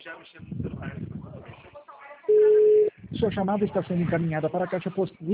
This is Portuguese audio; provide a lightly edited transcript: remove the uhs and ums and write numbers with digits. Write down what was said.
Sua chamada está sendo encaminhada para a caixa postal.